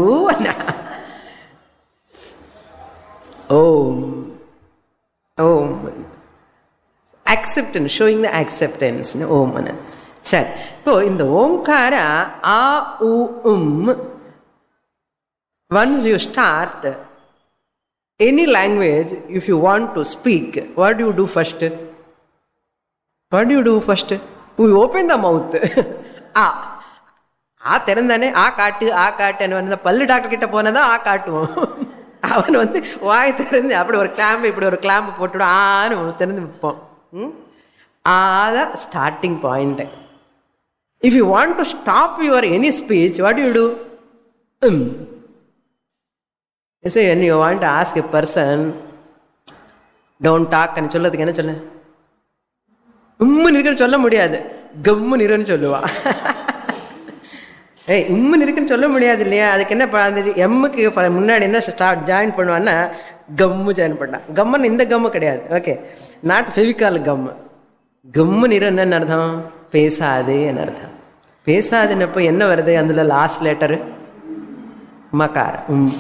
Om. Om. Acceptance, showing the acceptance. Om. சரி, இப்போ இந்த ஓம்கார ஆ உ உம், once you start any language, if you want to speak, what do you do first? What do you do first? We open the mouth. ஆ ஆ திறந்தானே ஆ காட்டு ஆ காட்டுன்னு வந்து பல்லு doctor கிட்ட போனதான் ஆ காட்டுவோம். அவன் வந்து வாய் திறந்து அப்படி ஒரு கிளாம்பு இப்படி ஒரு கிளாம்பு போட்டுவிடும் ஆன்னு திறந்து விற்போம். ஆதான் starting point. If you want to stop your any speech, what do you do? Um. So when you want to ask a person, don't talk and சொல்றதுக்கு என்ன சொல்ல? உம்முன்னு இருக்குன்னு சொல்ல முடியாது, கம்முன்னு இருன்னு சொல்லுவா. ஏய் உம்முன்னு இருக்குன்னு சொல்ல முடியாது இல்லையா? அதுக்கு என்ன எம்முக்கு முன்னாடி என்ன ஸ்டார்ட் ஜாயின் பண்ணுவான்னா கம்மு ஜாயின் பண்ணா. கம்மன் இந்த கம்மு கிடையாது. Okay, not Fevicol gum. கம்முன்னு இரு என்னன்னு அர்த்தம்? பேசாது என்ன அர்த்தம்? பேசாதுன்னப்போ என்ன வருது? அதுல லாஸ்ட் லெட்டர் மகார.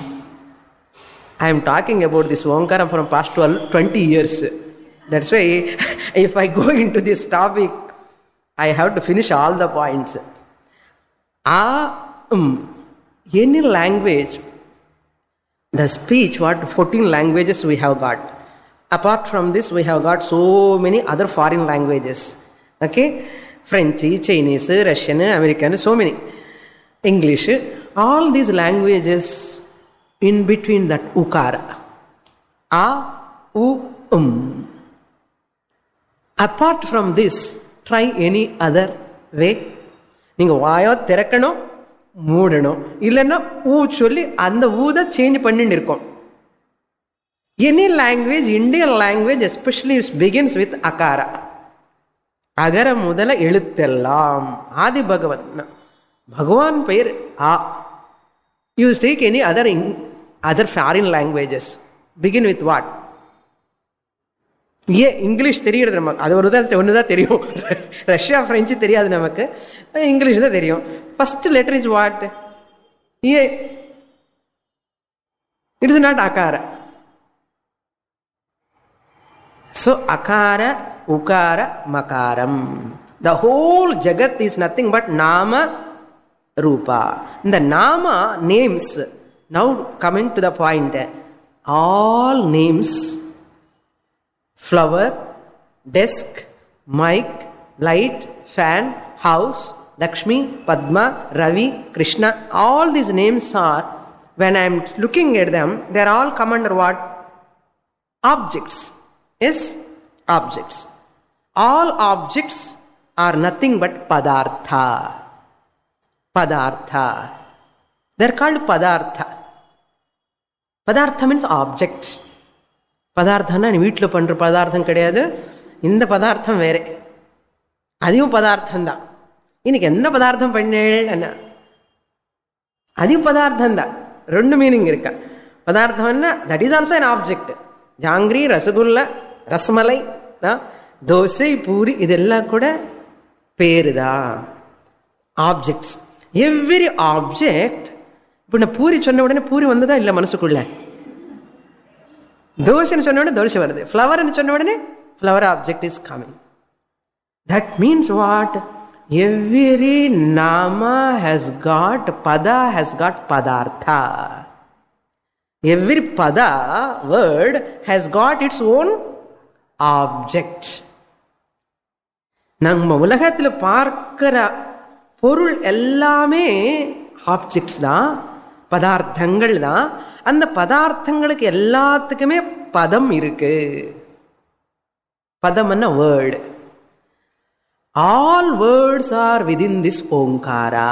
I am talking about this Omkaram from past twelve, twenty years. That's why if I go into this topic, I have to finish all the points. A, um, any language, the speech, what fourteen languages we have got. Apart from this, we have got so many other foreign languages. Okay? French, Chinese, Russian, American, so many. English, all these languages in between that ukara. A, U, Um. Apart from this, try any other way. நீங்க வாயோ திறக்கணும், மூடணும், இல்லைன்னா ஊ சொல்லி அந்த ஊத change பண்ணிட்டு இருக்கோம். Any language, Indian language especially begins with akara. அகர முதல எழுத்தெல்லாம் ஆதி பகவன் பகவான் பெயர் ஆ. You take any other other foreign languages begin with what? ஏன் இங்கிலீஷ் தெரிகிறது நமக்கு, அது ஒரு தான் ஒன்று தான் தெரியும். ரஷ்யா பிரெஞ்சு தெரியாது நமக்கு, இங்கிலீஷ் தான் தெரியும். First letter is what? A. It is not அகார. So akara, ukara, makaram. The whole jagat is nothing but nama, rupa. The nama names, now coming to the point, all names, flower, desk, mic, light, fan, house, Lakshmi, Padma, Ravi, Krishna, all these names are, when I am looking at them, they are all come under what? Objects. Yes, objects. All objects are nothing but padartha. Padartha. They are called padartha. Padartha means object. பதார்த்தம்னா நீ வீட்டில் பண்ணுற பதார்த்தம் கிடையாது, இந்த பதார்த்தம் வேற, அதையும் பதார்த்தம் தான். இன்னைக்கு என்ன பதார்த்தம் பண்ணேன், அதையும் பதார்த்தம் தான். ரெண்டு மீனிங் இருக்கா. பதார்த்தம்னா that is also an object. Jangiri, rasgulla, rasmalai, dosa, puri, இதெல்லாம் கூட பேருதான், ஆப்ஜெக்ட்ஸ். Every object. இப்போ நான் பூரி சொன்ன உடனே பூரி வந்ததா இல்லை மனசுக்குள்ள? தோசைன்னு சொன்ன உடனே தோசை வருது. ஃப்ளவர்னு சொன்ன உடனே flower object is coming. That means what? Every நாமா has got pada, has got பதார்த்தா. Every pada word has got its own object. நம்ம உலகத்தில் பார்க்கிற பொருள் எல்லாமே ஆப்ஜெக்ட்ஸ் தான், பதார்த்தங்கள் தான். அந்த பதார்த்தங்களுக்கு எல்லாத்துக்குமே பதம் இருக்கு. பதம்னா word. All words are within this Omkara.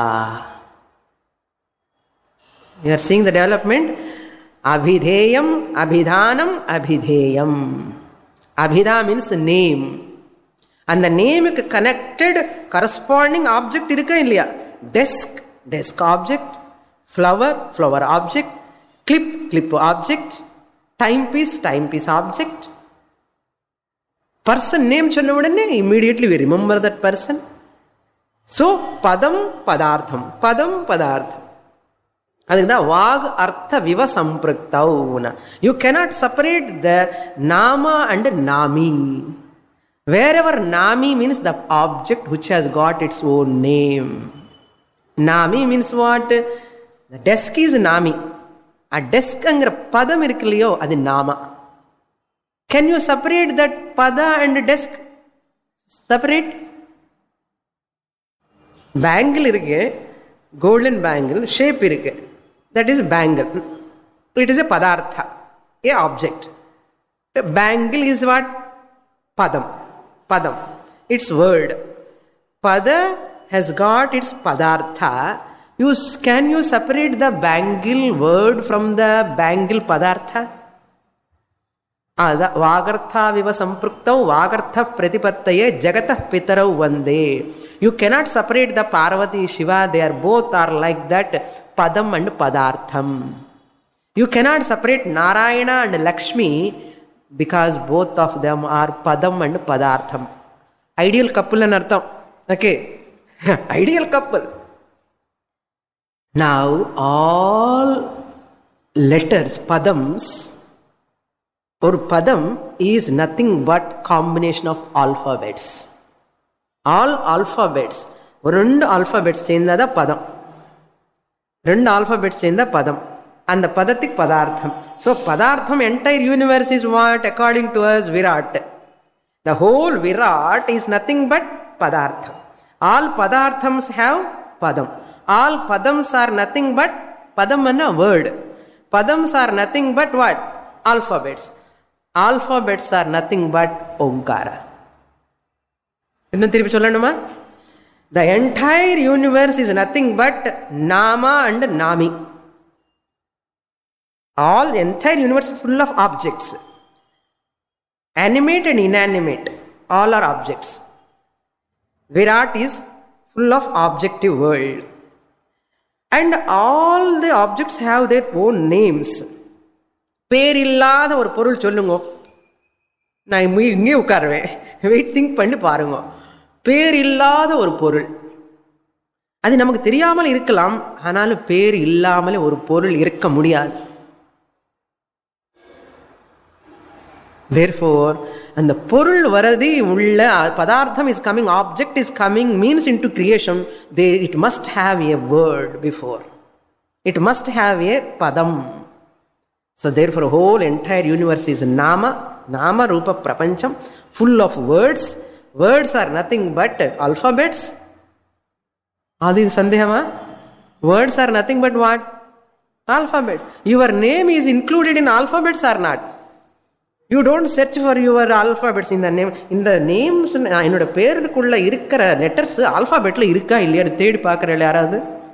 You are seeing the development. அபிதேயம், அபிதானம், அபிதேயம். அபிதா மீன்ஸ் நேம். அந்த நேமுக்கு கனெக்டட் கரஸ்பாண்டிங் ஆப்ஜெக்ட் இருக்கா இல்லையா? Desk, desk object. Flower, flower object. Clip, clip object. Time piece, time piece object. Person name சொன்ன உடனே immediately we remember that person. So பதம் பதார்த்தம், பதம் பதார்த்தம். அதுக்குதான் வாக் அர்த்த விவ சம்பிருக்தௌன. You cannot separate the nama and nami. Wherever nami means the object which has got its own name. Nami means what? The desk is nami. A desk angra padam irukliyo, adu nama. Can you separate that pada and desk? Separate? Bangle irukku, golden bangle, shape irukku. That is bangle. It is a padartha, a object. A bangle is what? Padam. Padam. Its word. Pada has got its padartha. You, can you separate the bangle word from the bangle padartha? Vagartha viva sampruktav vagartha pratipattaye jagatah pitarau vande. You cannot separate the Parvati Shiva. They are both are like that, padam and padartham. You cannot separate Narayana and Lakshmi because both of them are padam and padartham. Ideal couple and artham. Okay. Ideal couple. Now all letters, padams, or padam is nothing but combination of alphabets. All alphabets, ரெண்டு alphabets சேர்ந்தா பதம். ரெண்டு alphabets சேர்ந்தா பதம். அந்த பதத்துக்கு பதார்த்தம். So பதார்த்தம், entire universe is what? According to us, Virat. The whole Virat is nothing but padartham. All padarthams have padam. All padams are nothing but, padam is a word. Padams are nothing but what? Alphabets. Alphabets are nothing but Omkara. இன்னும் திருப்பி சொல்லணுமா? The entire universe is nothing but Nama and Nami. All the entire universe is full of objects. Animate and inanimate, all are objects. Virat is full of objective world. And all the objects have their own names. பேர் இல்லாத ஒரு பொருள் சொல்லுங்க. நான் இங்கே உட்காருவேன். Wait think பண்ணி பாருங்க. பேர் இல்லாத ஒரு பொருள், அது நமக்கு தெரியாமல் இருக்கலாம், ஆனாலும் பேர் இல்லாமல் ஒரு பொருள் இருக்க முடியாது. Therefore, அந்த பொருள் வரது உள்ள பதார்த்தம் is coming, object is coming means into creation. There it must have a word before. It must have a padam. So therefore, whole entire universe is nama, nama rupa prapancham, full of words. Words are nothing but alphabets. Adi sandehama? Words are nothing but what? Alphabet. Your name is included in alphabets or not? You don't search for your alphabets in the name. In the names, என்னோட பேருக்குள்ள இருக்கிற letters ஆல்பாபெட்ல இருக்கா இல்லையா தேடி பார்க்கற யாராவது?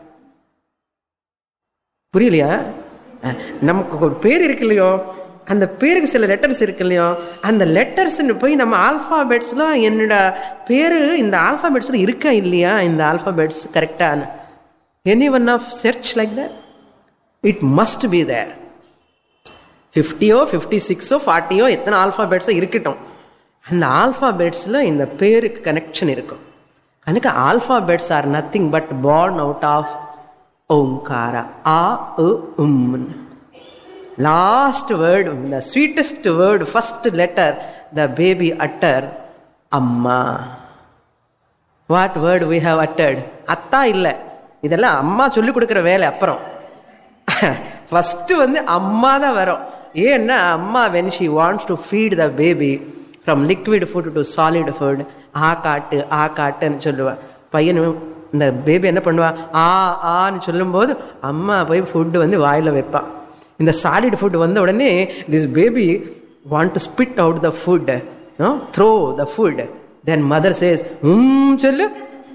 புரியலையா? நமக்கு ஒரு பேர் இருக்கு இல்லையோ, அந்த பேருக்கு சில லெட்டர்ஸ் இருக்கு இல்லையோ, அந்த லெட்டர்ஸ் போய் நம்ம ஆல்பாபெட்ஸ்ல என்னோட பேரு இந்த ஆல்பாபெட்ஸ்ல இருக்கா இல்லையா, இந்த ஆல்பாபெட்ஸ் கரெக்டான எனி ஒன் ஆஃப் சர்ச் like that? It must be there. ஃபிஃப்டியோ ஃபிஃப்டி சிக்ஸோ ஃபார்ட்டியோ எத்தனை ஆல்பாபெட்ஸோ இருக்கட்டும், அந்த ஆல்பாபெட்ஸில் இந்த பேருக்கு கனெக்ஷன் இருக்கும். கணக்கு alphabets are nothing but born out of Omkara. ஆ உ உம். Last word, the sweetest word, first letter the baby utter அம்மா. What word we have uttered? அத்தா இல்லை, இதெல்லாம் அம்மா சொல்லிக் கொடுக்குற வேலை. அப்புறம் ஃபர்ஸ்ட் வந்து அம்மா தான் வரும். ஏன்னா அம்மா when she wants to feed the baby from liquid food to solid food, ஆ காட்டு ஆ காட்டுன்னு சொல்லுவா. பையனும் இந்த பேபி என்ன பண்ணுவா, ஆ ஆன்னு சொல்லும்போது அம்மா போய் ஃபுட்டு வந்து வாயில வைப்பான். இந்த சாலிட் ஃபுட் வந்த உடனே this baby want to spit out the food, no? throw the food. Then mother says, ம் சொல்லு,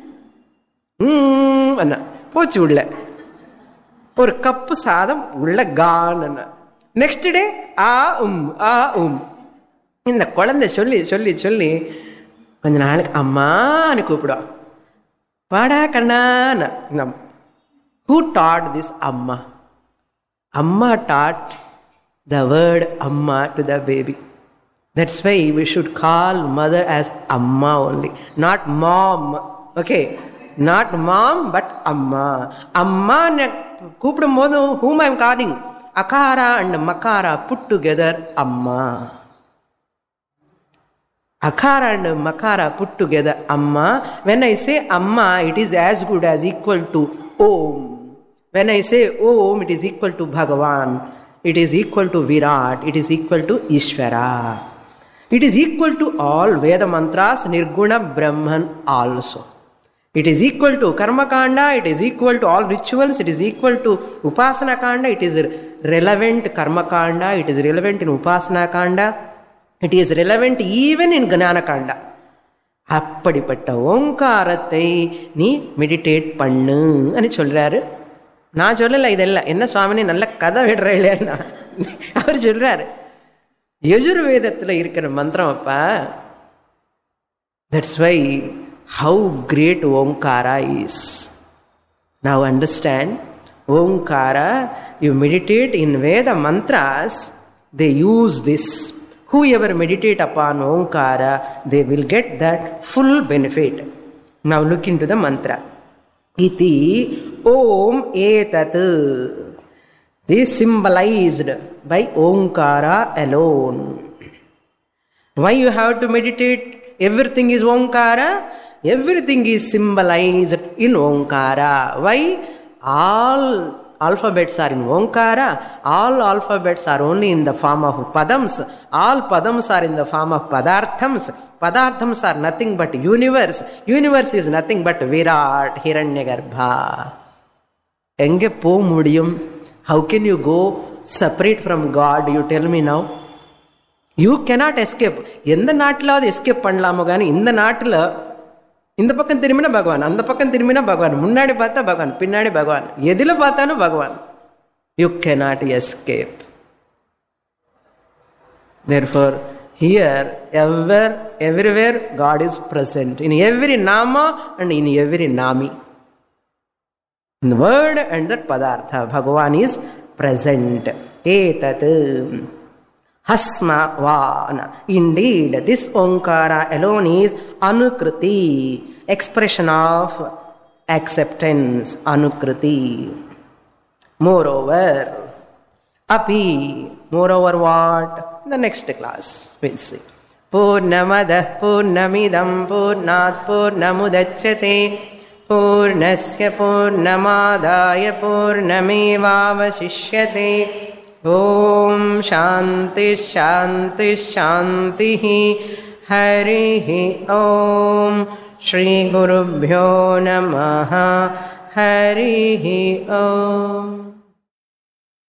ம் அண்ணா போச்சு உள்ள ஒரு கப்பு சாதம் உள்ள கான். நெக்ஸ்ட் டே ஆ உம் ஆ உம். இந்த குழந்தை சொல்லி சொல்லி சொல்லி கொஞ்ச நாளுக்கு அம்மான்னு கூப்பிடும். வாடா கண்ணான்னு. Who taught this amma? Amma taught the word amma to the baby. That's why we should call mother as amma only, not mom. Okay, not mom but amma. Amma கூப்பிடும் போது whom I am calling? Akara and makara put together amma. Akara and makara put together amma. When I say amma, it is as good as equal to om. When I say om, it is equal to Bhagavan. It is equal to Virat. It is equal to Ishvara. It is equal to all Veda mantras, Nirguna Brahman also. It is equal to Karma Kanda, it is equal to all rituals, it is equal to Upasana Kanda, it is relevant Karma Kanda, it is relevant in Upasana Kanda, it is relevant even in Gnana Kanda. அப்படிப்பட்ட ஓங்காரத்தை நீ meditate பண்ணு అని சொல்றாரு. நான் சொல்லல இதெல்லாம், என்ன சுவாமினி நல்ல கதை விடுற இல்லையா, அவர் சொல்றாரு. யஜுர்வேதத்தில் இருக்கிற மந்திரம் அப்பா. That's why how great Omkara is. Now understand, Omkara, you meditate in Veda mantras, they use this. Whoever meditate upon Omkara, they will get that full benefit. Now look into the mantra. Iti Om Etat. This is symbolized by Omkara alone. Why you have to meditate? Everything is Omkara. Everything is symbolized in Omkara. Why? All alphabets are in Omkara. All alphabets are only in the form of padams. All padams are in the form of padarthams. Padarthams are nothing but universe. Universe is nothing but Virat, Hiranyagarbha. Enge po mudiyum? How can you go separate from God? You tell me now. You cannot escape. எந்த நாட்டிலாவது escape பண்ணலாமோ Ghani இந்த நாட்டில் இந்த பக்கம் திரும்பினா பகவான், அந்த பக்கம் திரும்பினா பகவான், முன்னாடி பார்த்தா பகவான், பின்னாடி பகவான், எதில பார்த்தாலும் பகவான். You cannot escape. Therefore, here, ever, everywhere, God is present. In every nama and in every nami. In the word and that padartha, Bhagavan is present. Etat. Hasma vana. Indeed, this Omkara alone is Anukriti, expression of acceptance, Anukriti. Moreover, Api, moreover what? The next class we'll see. Purnamadah Purnamidam Purnat Purnamudachyate Purnasya Purnamadaya Purnamevavashishyate. Om Shanti Shanti Shanti Harihi Om Shri Gurubhyo Namaha Harihi Om.